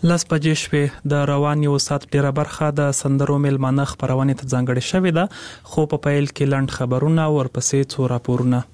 لاس بجې شوې د روان یو سات ډیره برخه د سندرو میلمانه خبرونه ته ځانګړې شوې ده خو په پیل کې لنډ خبرونه ورپسې څو راپورونه.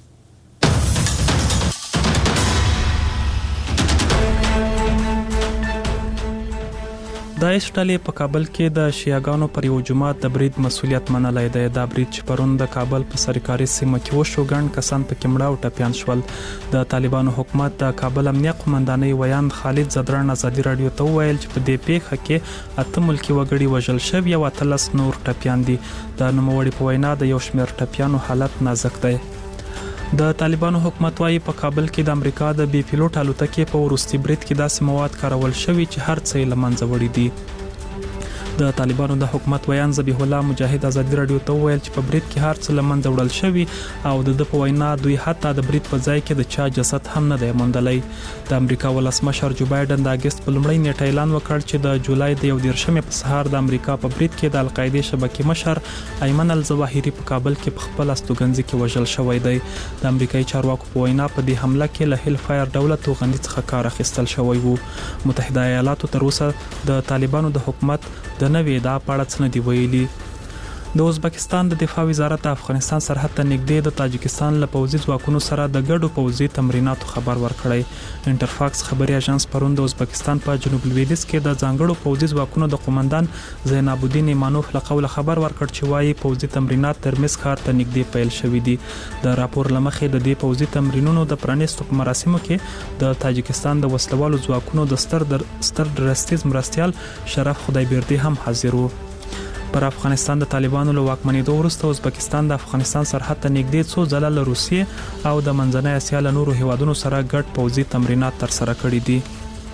داعش ډلې په کابل کې د شیعاګانو پر یو جماعت د برید مسولیت منلای دی. دا برید چې پرون د کابل په سرکاري سیمه کې وشو ګڼ کسان پکې مړه او ټپيان شول. د طالبانو حکومت د کابل امنیه قومندانۍ ویاند خالد زدران ازادي رادیو ته ویل چې په دې پیښه کې 8 ملکی وګړي وژل شوي او 13 نور ټپيان دي. د نوموړي په وینا د یو شمېر ټپيانو حالت نازک دی. د طالبانو حکومت وايي په کابل کې د امریکا د بي پيلوټ الوتکې په ورستي برید کې داسې مواد کارول شوي چې هر څه یې لمنځه وړي دي. د طالبانو د حکومت ویان ذبیح الله مجاهد ازادي رادیو ته ویل چې په برید کې هر څه لمنځه وړل شوي او د په وینا دوی حتی د برید په ځای کې د چا جسد هم نه دی موندلی. د امریکا ولسمشر جو بایدن د اگست په لومړۍ نیټه اعلان وکړ چې د جولای د 11 په سهار د امریکا په برید کې د القاعده شبکې مشر ایمن الظواهری په کابل کې په خپل استوګنځي کې وژل شوی دی. د امریکایي چارواکو په وینا په دې حمله کې له هیل فایر دولت توغندي څخه کار اخیستل شوی وو. متحده ایالاتو تر اوسه د طالبانو د حکومت د نوې دا پاړه څه نه دی ویلي. د ازبکستان د دفاع وزارت د افغانستان سرحد ته نږدې د تاجکستان له پوځي ځواکونو سره د ګډو پوځي تمریناتو خبر ورکړی. انټرفاکس خبري اژانس پرون د ازبکستان په جنوب لویدیځ کې د ځانګړو پوځي ځواکونو د قومندان زیناب الدین ایمانوف له قوله خبر ورکړ چې وايي پوځي تمرینات ترمز ښار ته نږدې پیل شوي دي. د راپور لمخې د دې پوځي تمرینونو د پرانیستو مراسمو کې د تاجکستان د وسلوالو ځواکونو د ستر درستیز مرستيال شرف خدایبردی هم حاضر وو. پر افغانستان د طالبانو له واکمنېدو وروسته ازبکستان د افغانستان سرحد ته نږدې څو ځله له روسیې او د منځنۍ اسیا له نورو هیوادونو سره ګډ پوځي تمرینات ترسره کړي دي.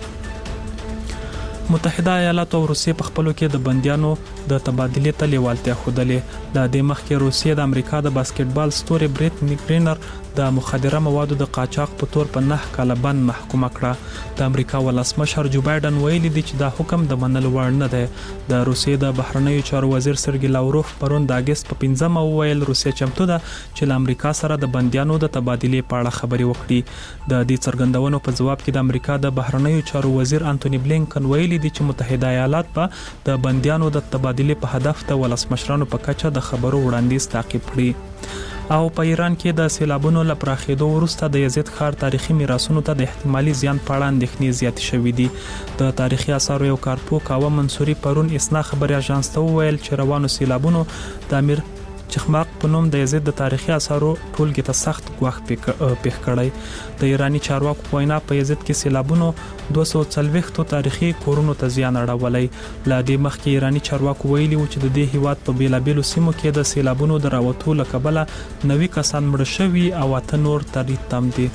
متحده ایالات او روسیې په خپلو کې د بنديانو د تبادلې ته لیوالتیا ښودلې. د دې مخکې روسیې د امریکا د باسکټبال ستوري بریت میګرینر د مخدره موادو د قاچاق په تور په 9 کاله بند محکومه کړه. د امریکا ولسمشر جو بایدن ویلي دی چې دا حکم د منلو وړ نه دی. د روسیې د بهرنیو چارو وزیر سرګی لاوروف پرون د اگست په 15 ویل روسیه چمتو ده چې له امریکا سره د بنديانو د تبادلې په اړه خبرې وکړي. د دې څرګندونو په جواب کې د امریکا د بهرنیو چارو وزیر انټونی بلینکن ویلي دی چې متحده ایالات په د بنديانو د تبادلې په هدف د ولسمشرانو په کچه د خبرو وړاندیز تعقیب کړي. او په ایران کې د سیلابونو له پراخېدو وروسته د یزید ښار تاریخي میراثونو ته د احتمالي زیان په اړه اندېښنې زیاتې شوې دي. د تاریخي آثارو یو کارپوه کاوه منصوري پرون اسنا خبري اژانس ته وویل چې روانو سیلابونو د امیر چخماق په نوم د یزید د تاریخي آثارو ټولګې ته سخت ګواښ پیښ کړی. د ایرانی چارواکو په وینا په یزید کې سیلابونو 240 تاریخي کورونو ته زیان اړولی. له دې مخکې ایرانی چارواکو ویلي و چې د دې هیواد په بیلابیلو سیمو کې د سیلابونو د راوتو له کبله 90 کسان مړه شوي او 8 نور تری تم دي.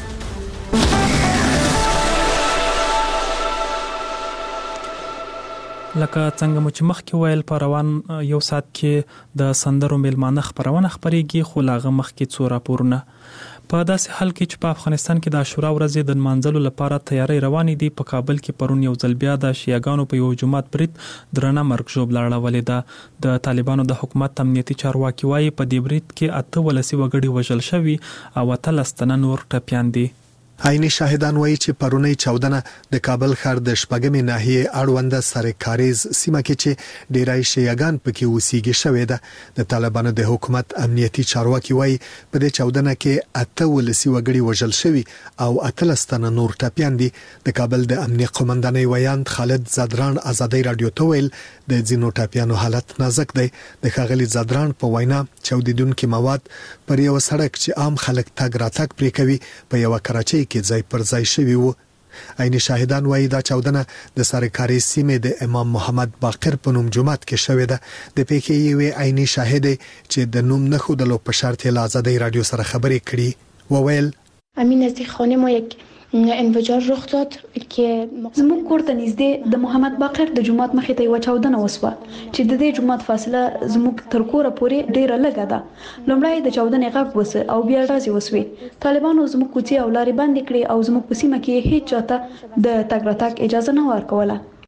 لکه څنګه مو چې مخکې ویل په روان یو سات کې د سندرو میلمانه خبرونه خبريږي خو لاغه مخکې څو راپورونه. په داسې حال کې چې په افغانستان کې د عاشورا ورځې د منځلو لپاره تیاری روانې دي. په کابل کې پرون یو ځل بیا د شیعاګانو په یو جماعت برید درنه مرګ ژوبله اړولې ده. د طالبانو د حکومت امنیتي چارواکي وايي په دې برید کې 8 ولسی وګړي وژل شوي او 13 تنه نور ټپيان دي. عیني شاهدان وایي چې پرونی 14 د کابل ښار د شپږمې ناحیه اړونده سرکاریز سیمه کې چې ډیرای شیعاګان پکې اوسېږي شوې ده. د طالبانو د حکومت امنیتي چارواکي وایي په دې 14 کې 8 ولسی وګړي وژل شوي او 13 تنه نور ټپيان دي. د کابل د امنیه قومندانۍ ویاند خالد زدران ازادي رادیو ته ویل د ځینو ټپيانو حالت نازک دی. د ښاغلي زدران په وینا چاودیدونکو مواد پر یو سړک چې عام خلک تګ راتګ پرې کوي په یو کراچۍ کې ځای پر ځای شوی وو. عیني شاهدان وایي دا 14 د سرکاري سیمې د امام محمد باقر په نوم جماعت کې شوې ده. د پېښې یو عیني شاهد چې د نوم نه خودلو په شرط له آزادۍ رادیو سره خبرې کړي وویل امین نزدیک خانه ما یک انفجار رخ داد که زموږ کور ته نږدې د محمد باقر د جماعت مخې ته یو چاودنه وسوه چې د دې جماعت فاصله زموږ تر کوره پورې ډیره لږه ده. لومړی د چاودنې غږ وسه او بیا ډزې وسوې. طالبانو زموږ کوڅې او لارې بندې کړې او زموږ په سیمه کې هیڅ چاته د تګ راتګ اجازه نه ورکوله.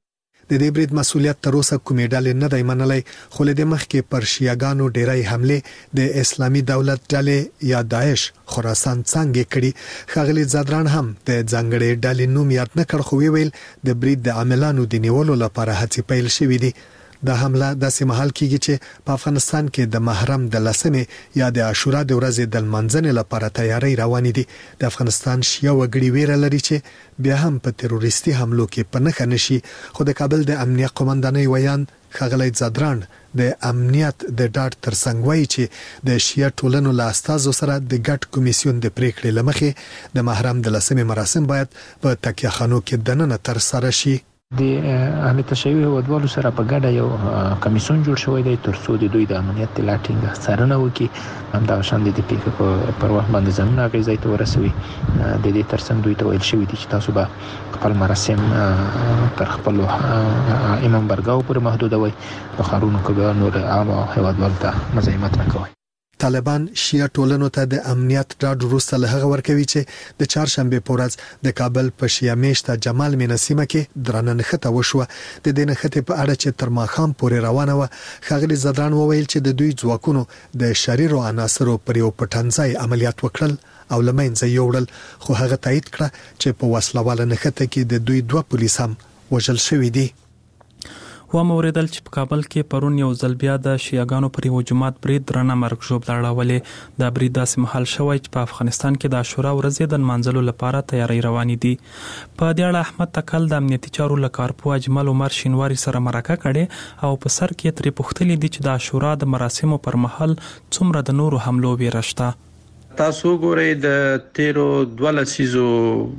د دې برید مسؤلیت تر اوسه کومې ډلې نه دی منلی، خو له دې مخکې پر شیعاګانو ډیری حمله د اسلامي دولت ډلې یا داعش خراسان څنګه کړي. ښاغلي زادران هم د ځانګړي ډلې نوم یاد نه کړ، خو ویل د برید د عاملانو د نیولو لپاره هڅې پیل شوې دي. د حمله داسې مهال کیږي چې په افغانستان کې د محرم د 10مې یا د عاشورا د ورځې د لمانځنې لپاره تیاری روانې دي. د افغانستان شیعه وګړي ویره لري چې بیا هم په تروریستي حملو کې په نښه نشي، خو د کابل د امنیت قومندانۍ ویان ښاغلی زادران د امنیت د ډاډ ترڅنګ وایي چې د شیعه ټولنو له استازو سره د ګډ کمیسیون د پریکړې لمخې د محرم د 10مې مراسم باید په تکیهخانو کې دننه ترسره شي. د اهل تشیع هیوادوالو سره په ګډه یو کمیسیون جوړ شوی دی ترڅو د دوی د امنیت د لا ټینګه څارنه وکړي، همدغه شان د پیښې پر وخت باندې ځانونه هغې ځای ته ورسوي. د دې ترڅنګ دوی ته ویل شوي دي چې تاسو به خپل مراسم تر خپلو امام برګاو پورې محدودوئ، په ښارونو کې به نور عامو هیوادوالو ته مزاحمت نه کوئ. طالبان شیعه ټولنو ته د امنیت ډاډ وروسته له هغه ورکوي چې د چهارشنبه په ورځ د کابل په شیعه میشته جمال مینسیمه کې درنه نښته وشوه. د دې نښتې په اړه چې تر ماښام پورې روانه وه، ښاغلي زادران وویل چې د دوی ځواکونو د شریرو عناصرو پر یو پټنځای عملیات وکړل او له منځه یوړل، خو هغه تایید کړه چې په وسلواله نښته کې د دوی 2 پولیس هم وژل شوي دي. و موریدل چې په کابل کې پرون یو ځل بیا د شیعاګانو پر یو جماعت برید درنه مرګ ژوبله اړولې. دا برید داسې مهال شوی چې په افغانستان کې د عاشورا ورځې د لمانځلو لپاره تیاری روانې دي. په دې اړه احمد تکل د امنیتي چارو له کارپوه اجمل عمر شینواري سره مرکه کړې او په سر کې ترې پوښتلي دي چې د عاشورا د مراسمو پر مهال څومره د نورو حملو ویره شته. تاسو ګورئ د تیرو 2 لسیزو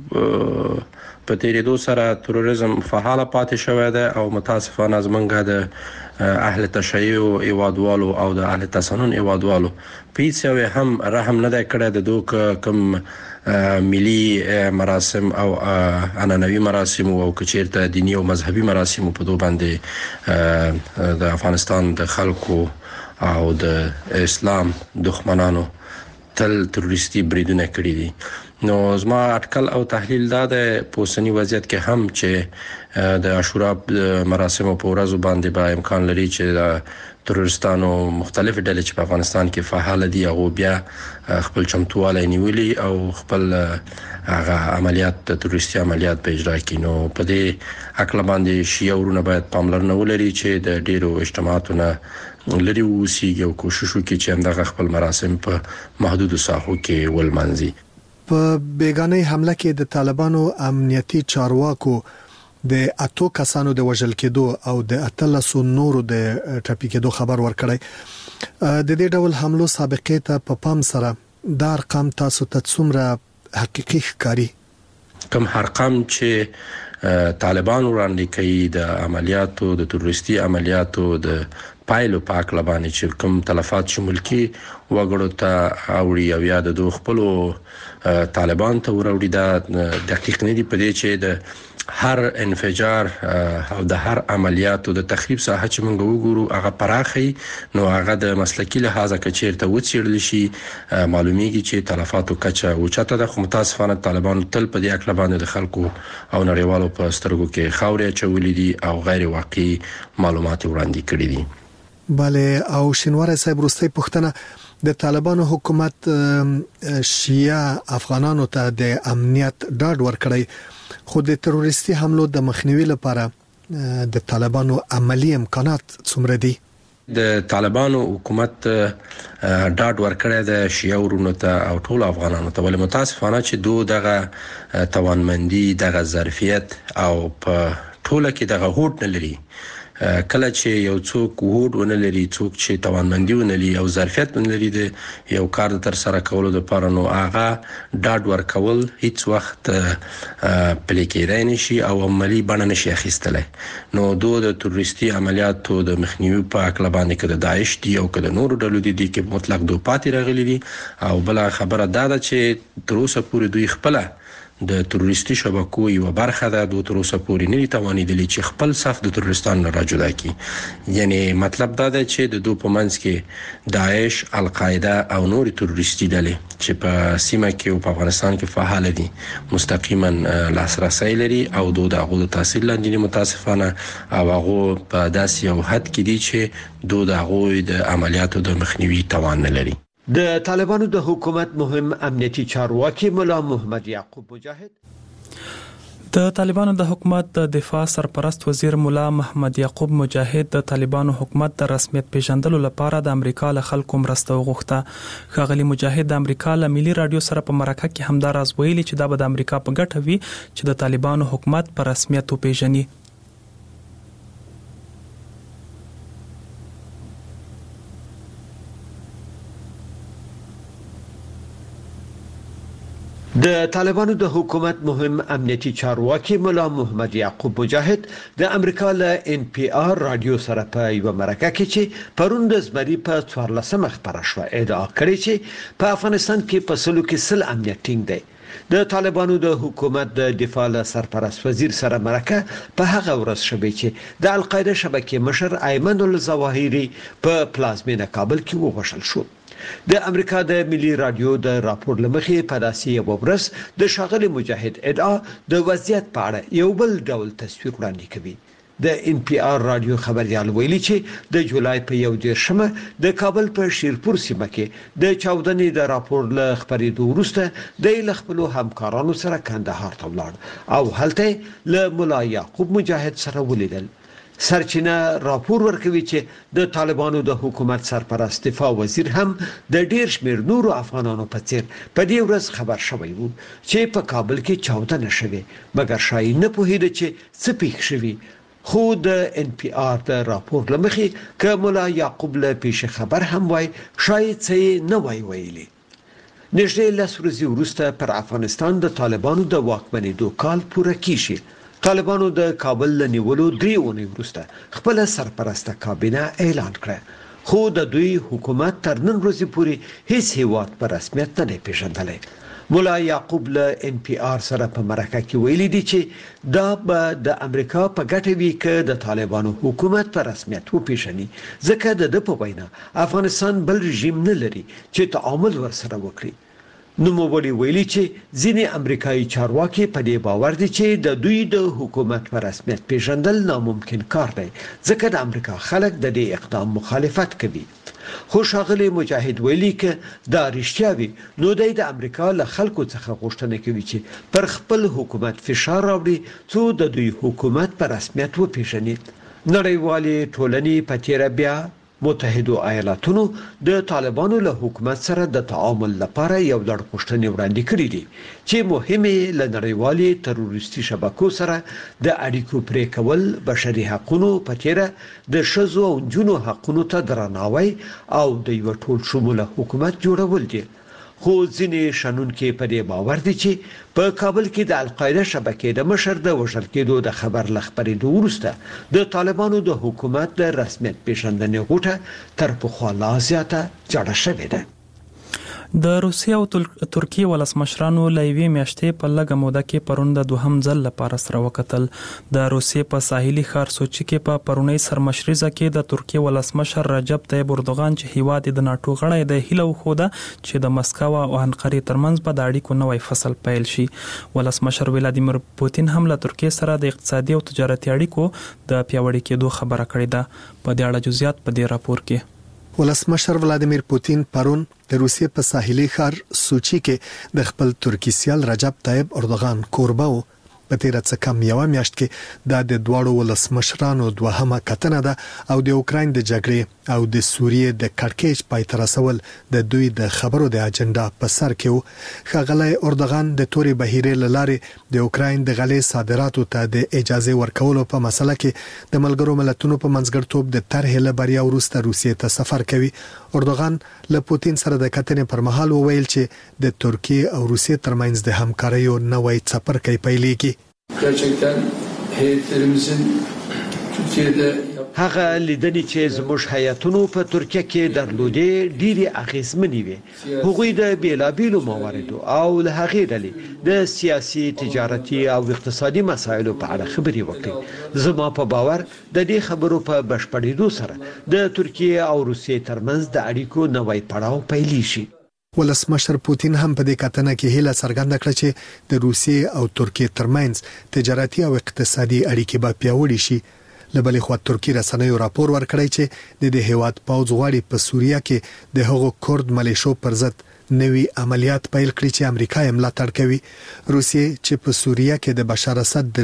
په تیریدو سره تروریزم فعال پاتې شوی دی او متاسفانه زمونږ د اهل تشیع هیوادوالو او د اهل تسنن هیوادوالو په هیڅ یو هم رحم نه دی کړی د دوی کوم ملي مراسم او عنعنوي مراسم او کچیرته دینی او مذهبي مراسم په دوی باندې د افغانستان د خلکو او د اسلام دښمنانو تل تروریستي بریدونه کړی دي. نو زما اټکل او تحلیل دا د پوسنی وضعیت کې هم چې د عاشورا مراسم په ورځو باندې به امکان لري چې د تروریستانو مختلف ډلې چې په افغانستان کې فعال دي او بیا خپل چمتواله نیولي او خپل هغه عملیات تروریستي عملیات په اجرا کړي. نو په دې عقل باندې شیعه ورونه باید پاملرنه ولري چې د ډیرو اجتماعاتونو لري وسیږي او کوشش وکړي چې همدغه خپل مراسم په محدودو ساحو کې ولمانځي. په بیگانه حمله کې د طالبانو امنیتي چارواکو د 8 کسانو د وژل کېدو او د 13 نورو د ټپي کېدو خبر ورکړی. د دې ډول حملو سابقه ته په پام سره دا ارقام تاسو ته څومره حقيقي ښکاري؟ کوم ارقام چې طالبان وړاندې کوي د عملیاتو د تروریستي عملیاتو د پایلو پاک لبانې چې کوم تلفات شمول کی وګړو ته اوړي او یا د دوه خپل طالبان ته وروړي دا دقیق نه دی په دې چې د هر انفجار او د هر عملیاتو د تخریب ساحه چې موږ وګورو هغه پراخي نو هغه د مسلکی لحاظه کچیرته وڅېړل شي معلومیږي چې تلفاتو کچه او چاته د متاسفانه طالبان تل په دې اکل باندې د خلکو او نړیوالو په سترګو کې خاورې چولې دي او غیر واقعي معلومات وړاندې کړي دي. بله او شینواری صاحب وروستۍ پوښتنه د طالبانو حکومت شیعه افغانانو ته د امنیت ډاډ ورکړی خو د تروریستي حملو د مخنیوي لپاره د طالبانو عملی امکانات څومره دي؟ د طالبانو حکومت ډاډ ورکړی د شیعه ورونو ته او ټول افغانانو ته ولې متاسفانه چې دوی دغه توانمندي دغه ظرفیت او په ټوله کې دغه هوډ نه لري. کله چې یو څوک هوډ ونه لري څوک چې توانمندي ونه لري او ظرفیت ونه لري د یو کار تر سره کولو لپاره نو هغه ډاډ ورکول هیڅ وخت پلي کېدای نشي او عملی بڼه نشي اخیستلی. نو دوی د تروریستي عملیاتو د مخنیوي په اکل باندې کې د داعش دی او که د نورو ډلو دي کې مطلق دوی پاتې راغلي دي او بل خبره دا ده چې تر اوسه پورې دوی خپل د تروریستي شبکو یو برخه ده. د تر اوسه پورې نه توانیدلی چې خپل صف د تروریستانو را جدا کړي. یعنی مطلب دا ده چې د دوه په منځ کې داعش، القاعده او نور تروریستي ډلې چې په سیمه کې او په افغانستان کې فعال دي مستقیما لاسرسي لري او د هغو تحصیل لاندې متاسفانه او هغه په داسې یو حد کې دي چې د هغو د عملیاتو د مخنیوي توان نه لري. د طالبانو د حکومت مهم امنیتي چارواکي مولا محمد یعقوب مجاهد د طالبانو د حکومت د دفاع سرپرست وزیر مولا محمد یعقوب مجاهد د طالبانو حکومت د رسمیت پیژندلو لپاره د امریکا له خلکو مرسته وغوښته. ښاغلي مجاهد د امریکا له ملي رادیو سره په مرکه کې همدا راز ویلي چې دا به د امریکا په ګټه وي چې د طالبانو حکومت په رسمیت وپیژني. د طالبانو د حکومت مهم امنیتي چارواکي مولا محمد یعقوب مجاهد د امریکا له NPR رادیو سره په یو مرکه کې چې پرون د زمري په 14 خبره شو ادعا کړې چې په افغانستان کې په سلو کې سل امنیت ټینګ دی. د طالبانو د حکومت د دفاع سرپرست وزیر سره مرکه په هغه ورځ شوه چې د القاعده شبکې مشر ایمن الظواهری په پلازمینه کابل کې وغوښتل شو. د امریکا د ملي رادیو د راپور لمخې په داسې یو ورځ د شاغلي مجاهد ادعا د وضعیت په اړه یو بل ډول تصویر وړاندې کوي. د NPR رادیو خبريال ویلي چې د جولای په 11 د کابل په شیرپور سیمه کې د چاودنې د راپور له خبرېدو وروسته د خپل همکارانو سره کندهار ته ولاړ او هلته له مولا یعقوب مجاهد سره ولیدل. سرچینه راپور ورکوي چې د طالبانو د حکومت سرپرست دفاع وزیر هم د ډیر شمیر نورو افغانانو په څیر په دې ورځ خبر شوی وو چې په کابل کې چاودنه شوه مګر شای نه پوهیده چې څه پیښ شوی. خو د NPR د راپور لمخې ک مولا یعقوب له پیښه خبر هم وای شاید څه نه وای ویلي. نږدې لس ورځې وروسته پر افغانستان د طالبانو د واکمنېدو کال پوره کیږي. طالبانو د کابل له نیولو 3 اونۍ وروسته خپل سرپرسته کابینه اعلان کړه خو د دوی حکومت تر نن ورځې پورې هیڅ هیواد په رسمیت نه پیژندلی. مولا یعقوب له NPR سره په مرکه کې ویلي دي چې دا به د امریکا په ګټه وي چې د طالبانو حکومت په رسمیت وپیژني ځکه د په وینا افغانستان بل رژیم نه لري چې تعامل ورسره وکړي. نوموړي ویلي چې ځینې امریکایي چارواکي په دې باور دي چې د دوی د حکومت په رسمیت پیژندل ناممکن کار دی ځکه د امریکا خلک د دې اقدام مخالفت کوي. خو ښاغلي مجاهد ویلي چې دا رښتیا وي نو د امریکا له خلکو څخه غوښتنه کوي چې پر خپل حکومت فشار راوړي څو د دوی حکومت په رسمیت وپیژني. نړیوالې ټولنې په تیر بیا متحده ایالاتونو د طالبانو له حکومت سره د تعامل لپاره یو لړ غوښتنې وړاندې کړې دي چې مهمه له نړیوالې تروریستي شبکو سره د اړیکو پرې کول، بشري حقوقو په تیر د شذو او جنو حقوقو ته درناوی او د یو ټول شموله حکومت جوړول دي. خو ځینې شنونکي په دې باور دي چې په کابل کې د القاعده شبکې د مشر د وژل کېدو د خبر لخبرېدو وروسته د طالبانو د حکومت د رسمیت پیژندنې غوټه تر پخوا لا زیاته جوړه شوې ده. د روسیې او ترکیې ولسمشرانو لایوي میاشتې په لږه موده کې پرون د دوهم ځل لپاره سره وکتل. د روسیې په ساحلي ښار سوچي کې په پرونی سرمشريزه کې د ترکیې ولسمشر رجب طیب اردوغان چې هیواد د ناتو غړی دی هیله وخوده چې د مسکو او انقرې ترمنځ په د اړیکو نوې فصل پیل شي. ولسمشر ولادیمیر پوتین هم له ترکیې سره د اقتصادي او تجارتي اړیکو د پیاوړي کېدو خبره کړې ده. په دې اړه جزئیات په دې راپور کې. ولسمشر ولادیمیر پوتین پرون د روسیې په ساحلي ښار سوچي کې د خپل ترکی سیال رجب طیب اردوغان کوربه و. په تیر څه کم یو میاشت کې د دوړو ولسمشرانو دوهمه کتنه ده او د اوکراین د جګړې او د سوریې د کړکېچ پای ته رسول د دوی د خبرو د اجنډا په سر کې و. ښاغلی اردوغان د توري بهیرې لارې د اوکراین د غلې صادراتو ته د اجازه ورکولو په مسله کې د ملګرو ملتونو په منځګړیتوب د طرحې لبریا وروسته روسیې ته سفر کوي. اردوغان له پوتین سره د کتنې پر مهال وویل چې د ترکیې او روسیې ترمنځ د همکاریو نوې څپرکی پیلېږي. Gerçekten heyetlerimizin هغه لیدنې چې زموږ هیاتونو په ترکیه کې درلودې ډېری اغیزمنې وي هغوی د بیلابیلو مواردو او له هغې ډلې د سیاسي تجارتي او اقتصادي مسایلو په اړه خبرې وکړي زما په باور د دې خبرو په بشپړېدو سره د ترکیه او روسیې ترمنځ د اړیکو نوی پړاو پیلې شي ولسمشر پوتین هم په دې کتنه کې هیله څرګنده کړه چې د روسیې او ترکیې ترمنځ تجارتي او اقتصادي اړیکې به پیاوړې شي لبلې خو ترکی رسنیو راپور ورکړی چې د هیواد پوځ غواړي په سوریه کې د هغو کورد ملیشو پر ضد نوي عملیات پیل کړي چې امریکا یې ملاتړ کوي روسیې چې په سوریه کې د بشار اسد